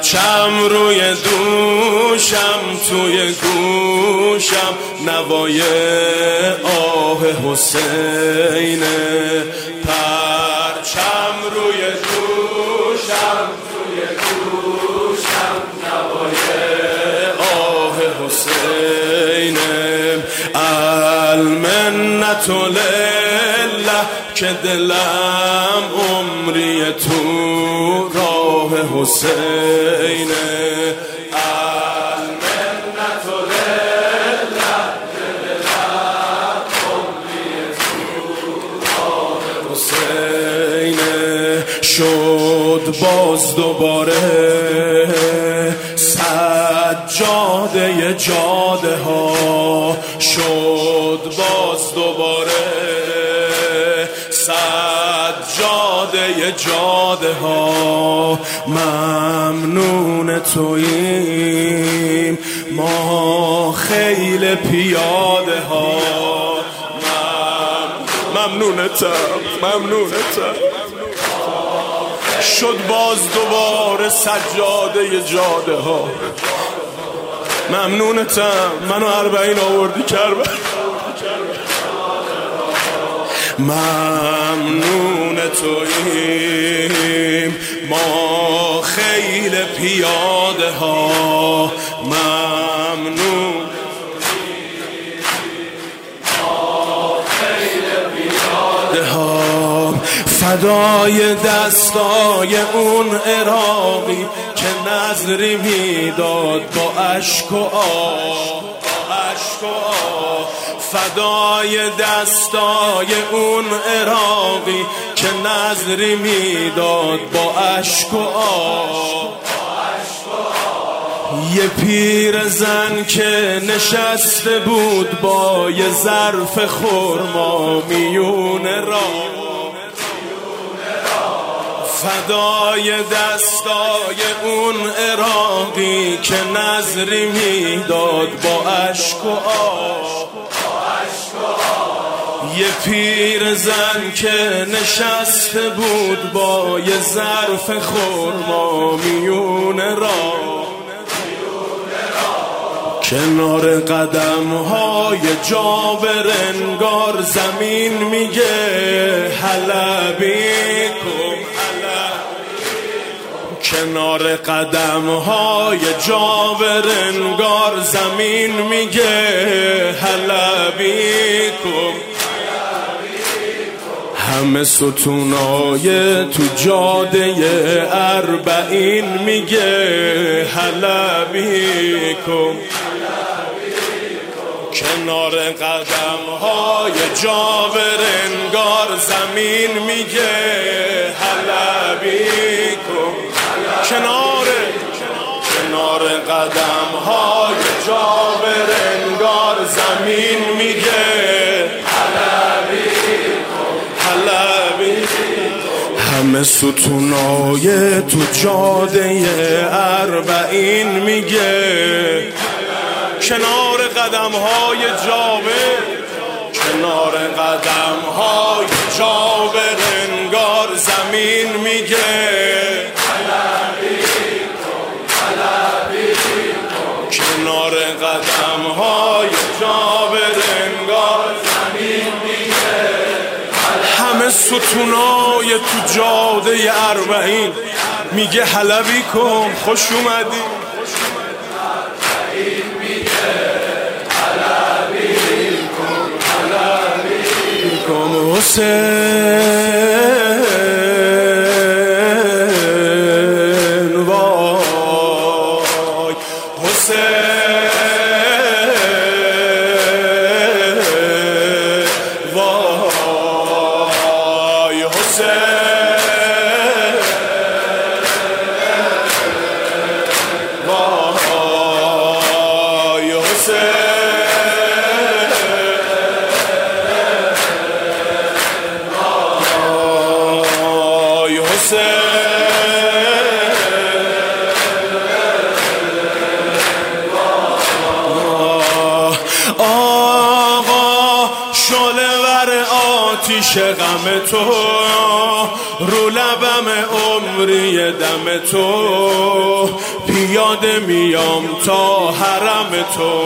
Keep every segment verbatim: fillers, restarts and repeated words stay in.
پرچم روی دوشم، توی گوشم نوای آه حسینه. پرچم روی دوشم، توی گوشم نوای آه حسینه. المنت لله که دلم عمری تو راه حسینه. المنت لله که دلم عمری تو راه حسینه. شد باز دوباره سجاده جاده ها، شد باز دوباره سجاده جاده ها. ممنون توییم ما خیل پیاده ها. ممنونتم ممنونتم. شد باز دوباره سجاده جاده ها. ممنونتم منو اربعین آوردی کربلا. ممنون توییم ما خیل پیاده ها. ممنون ما خیل پیاده ها. فدای دستای اون عراقی که نظری میداد با اشک و آه، اشک و آه. فدای دستای اون عراقی که نظری میداد با اشک و آه. یه پیر زن که نشسته بود با یه ظرف خرما میون راه. فدای دستای اون عراقی که نظری میداد با اشک و آه. یه پیر زن که نشسته بود با یه ظرف خرما میون راه. کنار قدم های جابر انگار زمین میگه حلبی کن. کنار قدم های جابر انگار زمین میگه حلبی کن. همه ستونای تو جاده اربعین میگه حلبی کن. کنار قدم های جابر انگار زمین میگه حلبی کن. کنار کنار قدم های جابر انگار زمین میگه حلبی کن، حلبی کن. همه ستونای تو جاده اربعین میگه کنار قدم های جابر، کنار قدم های جابر انگار زمین میگه حلبی کن، حلبی کن. کنار قدم های جابر انگار زمین میگه همه ستونای تو جاده اربعین میگه حلبی کن. خوش اومدی حسین، وای حسین، وای حسین، وای حسین. آتیش غم تو، رو لبم عمری دم تو، پیاده میام تا حرم تو.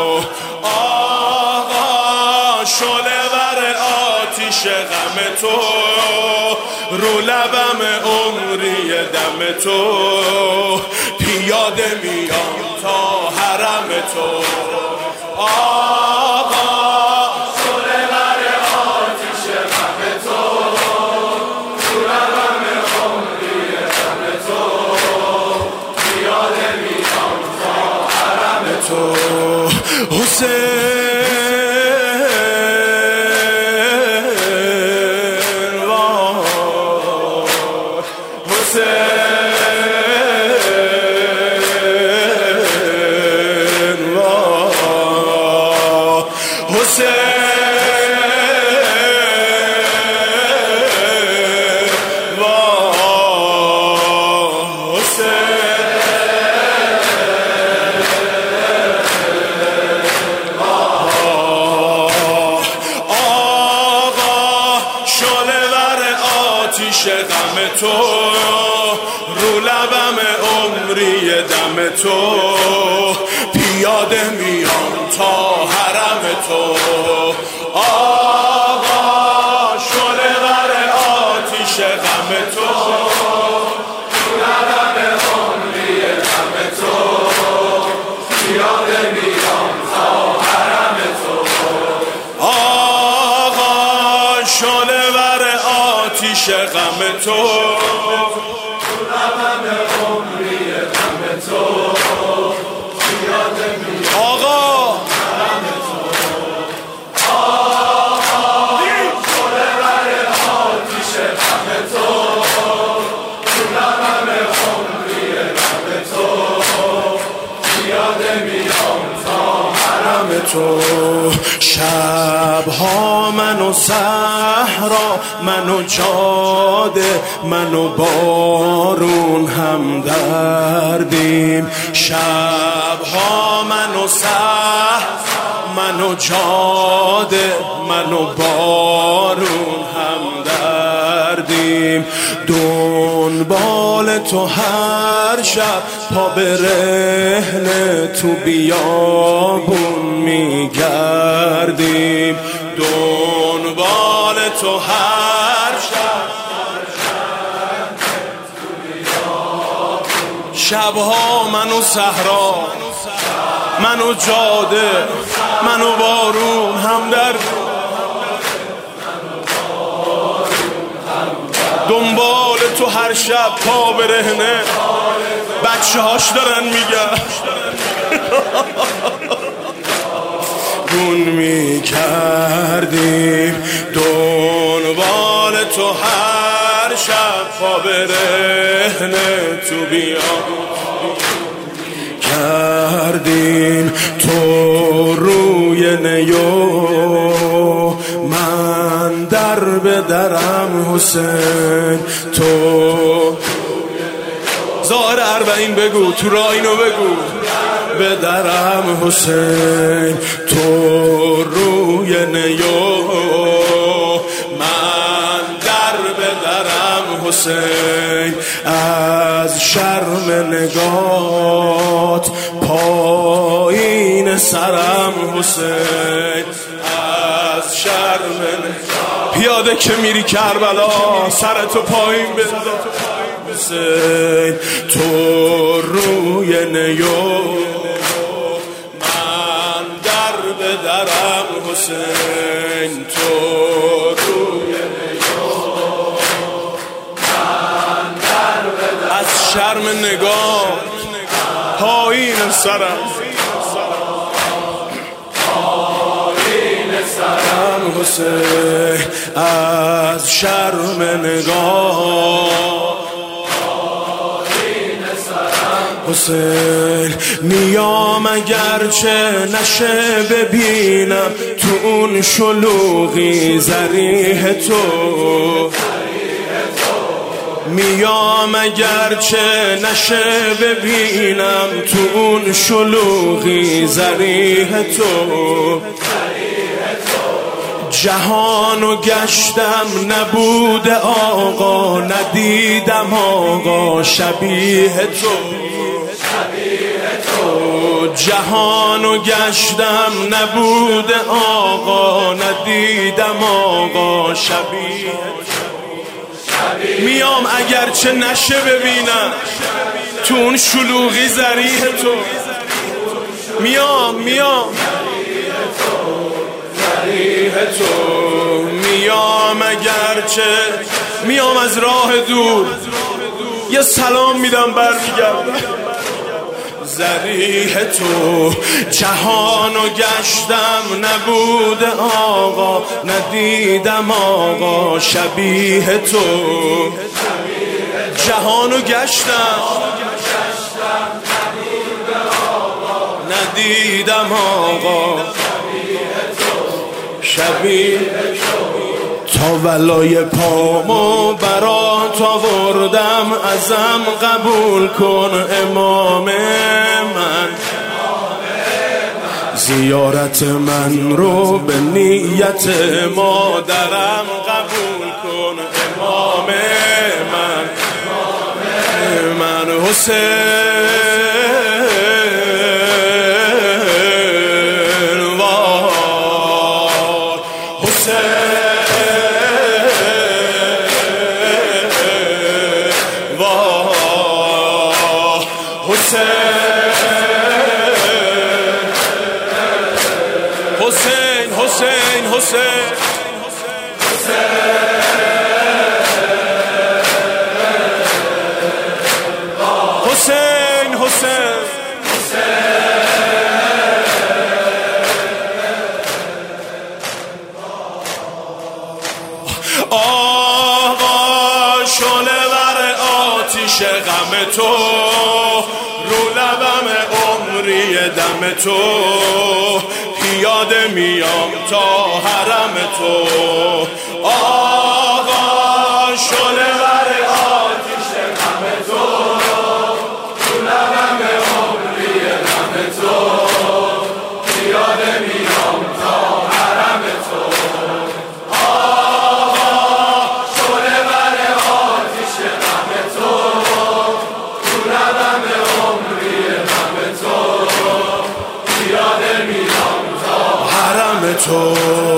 آقا شعله ور آتیش غم تو، رو لبم عمری دم تو، پیاده میام تا حرم تو. آقا شعله ور آتیش غم تو، رو لبم عمری دم تو، پیاده میام تا حرم تو. حسین آتیش غم تو، رو لبم عمری دم تو، پیاده میام تا حرم تو. آقا شعله ور آتیش غم تو، رو لبم عمری دم تو، پیاده میام تا حرم تو. آقا شعله ور آتیش غم تو، رو لبم عمری دم تو، پیاده میام آقا حرم تو. آقا شعله ور آتیش غم تو، رو لبم عمری دم تو، پیاده میام تا حرم تو. شبها من و صحرا، من و جاده، من و بارون هم دردیم. شبها من و صحرا، من و جاده، من و بارون هم دردیم. دنبال تو هر شب پا برهنه تو بیابون میگردیم. دنبال تو هر شب، شبها من و صحرا، من و جاده، من و بارون هم در دنبال تو هر شب پا برهنه. بچه هاش دارن میگن گون میکردیم. دنبال تو هر شب پا برهنه تو بیابون کردیم. تو روی نیو، من در به درم حسین. تو ظاهر اربعین بگو، تو راه اینو بگو، به درم حسین. تو روی نیو، من در به درم حسین. از شرم نگات پایین سرم حسین، از شرم نگات. پیاده که میری کربلا سرتو پایین بذار حسین. تو روی نیو، من در به درم حسین. تو روی نیو، من در به درم. از شرم نگاه پایین سرم، پایین سرم حسین. از شرم نگاه حسین. میام اگرچه نشه ببینم تو اون شلوغی ضریح تو. میام اگرچه نشه ببینم تو اون شلوغی ضریح تو. جهانو گشتم نبوده آقا، ندیدم آقا شبیه تو. جهانو گشتم نبوده آقا، ندیدم آقا شبیه تو. میام اگرچه نشه ببینم تو اون شلوغی ذریح تو. میام میام ذریح تو. میام اگرچه میام از راه دور، یه سلام میدم برمیگردم ذریح تو. جهانو گشتم نبوده آقا، ندیدم آقا شبیه تو. جهانو گشتم ندیدم آقا شبیه تا ولای پامو برات آوردم، ازم قبول کن امام من. زیارت من رو به نیت مادرم قبول کن امام من. من حسین حسین حسین حسین حسین حسین آقا شعله ور آتیش غم تو، رو لبم عمری دم تو. پیاده میام تا حرم تو. آقا شعله ور آتیش غم تو، رو لبم عمری دم تو. پیاده میام تا حرم تو. آقا شعله ور آتیش غم تو، رو لبم عمری دم تو. پیاده میام حرم تو.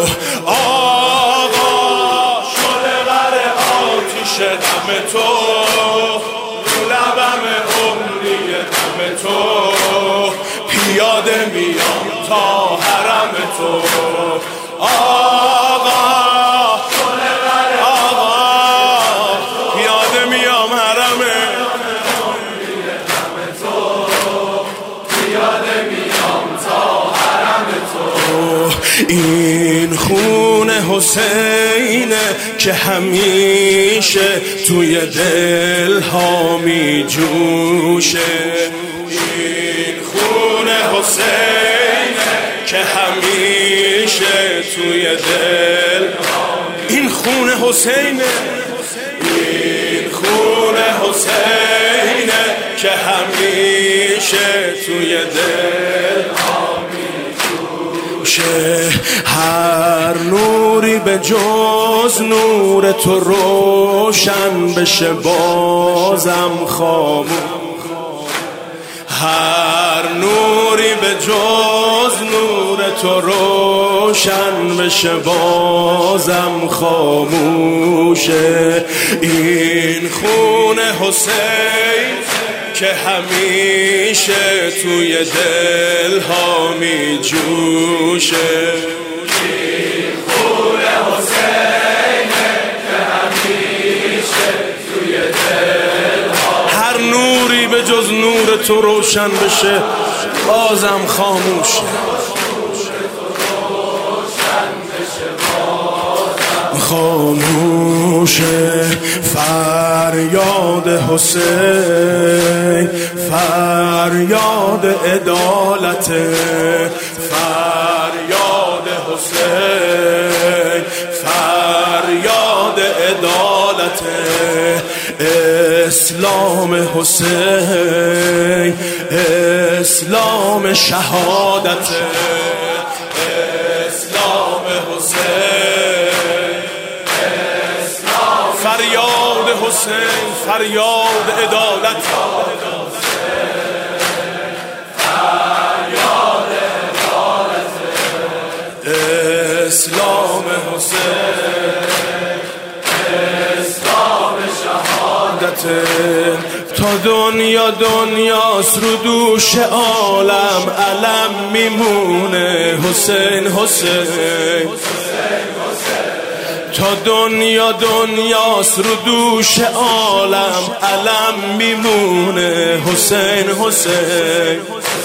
آقا شعله ور آتیش غم تو، رو لبم عمری دم تو. پیاده میام تا حرم تو. آقا شعله ور آقا پیاده میام حرم تو. پیاده میام تا حرم تو. این خون حسینه که همیشه توی دل ها می جوشه. این خون حسینه که همیشه توی دل، این خون حسینه، این خون حسینه که همیشه توی دل هر نوری به جز نور تو روشن بشه بازم خاموش. هر نوری به جز نور تو روشن بشه بازم خاموشه. این خون حسین که همیشه توی دل ها می جوشه. این خون حسینه که همیشه توی دل ها، هر نوری به جز نور تو روشن بشه بازم خاموشه. خاموشه فریاد حسین، فریاد عدالت، فریاد حسین، فریاد عدالت. اسلام حسین، اسلام شهادت، اسلام حسین. حسین، فریاد حسین، فریاد عدالت، فریاد عدالت، اسلام حسین، اسلام شهادت. تا دنیا دنیاست رو دوش عالم علم میمونه حسین حسین. تا دنیا دنیاست رو دوش عالم علم میمونه حسین حسین.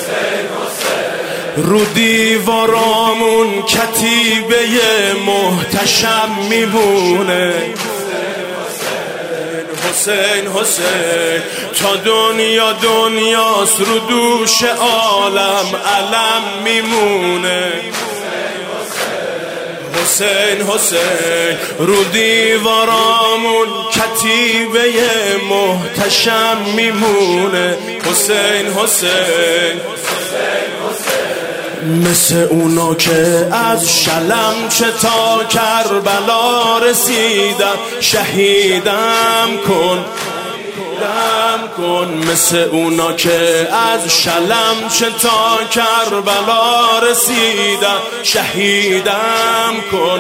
رو دیوارامون کتیبه محتشم میمونه حسین حسین. تا دنیا دنیاست رو دوش عالم علم میمونه حسین حسین. رو دیوارامون کتیبه محتشم میمونه حسین حسین. مثل اونا که از شلم چه تا کربلا رسیدم شهیدم کن دم کن. مثل اونا که از شلم چه تا کربلا رسیدم شهیدم کن.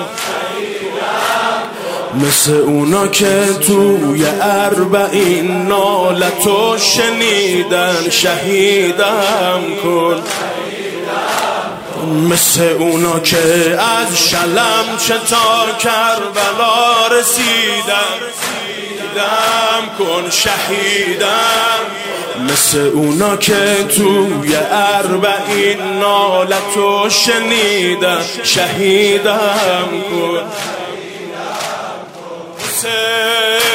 مثل اونا که توی اربعین نالتو شنیدن شهیدم کن. مثل اونا که از شلم چه تا کربلا رسیدم شهیدم کن شهیدم. مثل اونا که توی اربعین نالتو شنیدن شهیدم کن حسین.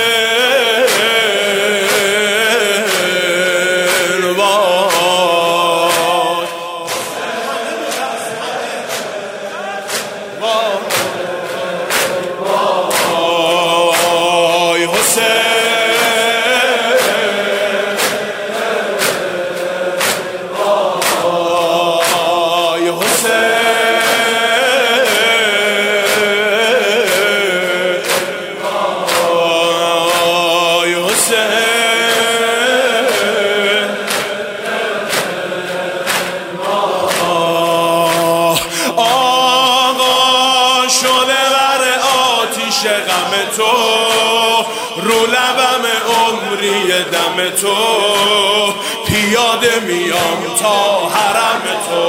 غم تو رو لبم عمری دم تو پیاده میام تا حرم تو.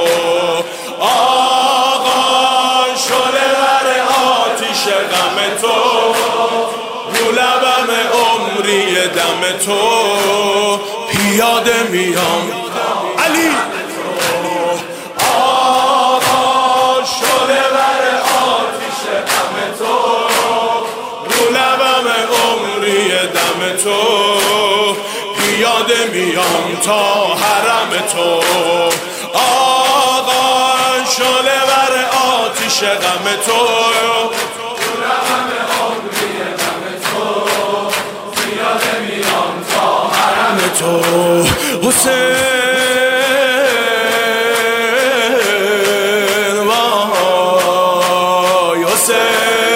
آقا شعله ور آتیش غم تو رو لبم عمری دم تو پیاده میام علی. آقا شعله ور آتیش غم تو لبم عمری دم تو پیاده میام تا حرم تو. آقا شعله ور آتیش غم تو لبم عمری دم تو پیاده میام تا حرم تو حسین. وای حسین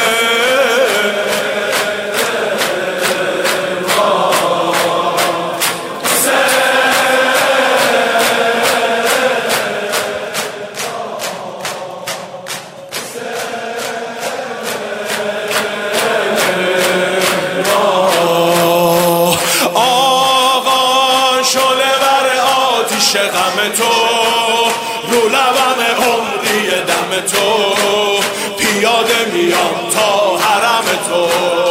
غم تو رو لبم عمری دم تو پیاده میام تا حرم تو.